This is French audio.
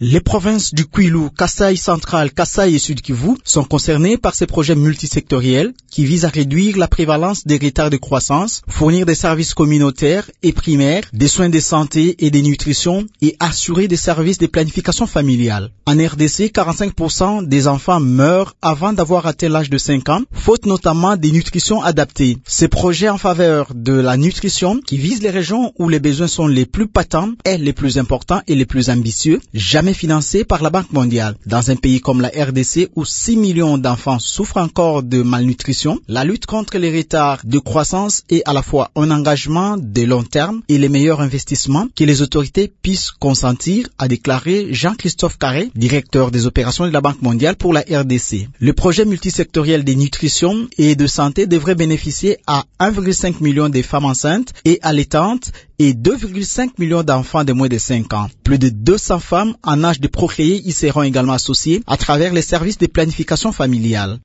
Les provinces du Kwilu, Kasaï central, Kasaï et Sud Kivu sont concernées par ces projets multisectoriels qui visent à réduire la prévalence des retards de croissance, fournir des services communautaires et primaires, des soins de santé et de nutrition et assurer des services de planification familiale. En RDC, 45% des enfants meurent avant d'avoir atteint l'âge de 5 ans, faute notamment des nutritions adaptées. Ces projets en faveur de la nutrition qui visent les régions où les besoins sont les plus patents et les plus importants et les plus ambitieux, jamais financés par la Banque mondiale. Dans un pays comme la RDC où 6 millions d'enfants souffrent encore de malnutrition, la lutte contre les retards de croissance est à la fois un engagement de long terme et les meilleurs investissements que les autorités puissent consentir, a déclaré Jean-Christophe Carré, directeur des opérations de la Banque mondiale pour la RDC. Le projet multisectoriel de nutrition et de santé devrait bénéficier à 1,5 million de femmes enceintes et allaitantes et 2,5 millions d'enfants de moins de 5 ans. Plus de 200 femmes en âge de procréer y seront également associées à travers les services de planification familiale.